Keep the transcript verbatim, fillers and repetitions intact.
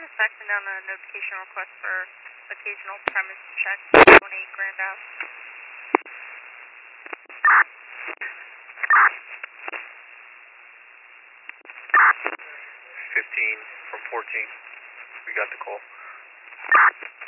just faxing down a notification request for occasional premise check, twenty-eight Grand Ave. fifteen from fourteen. We got the call.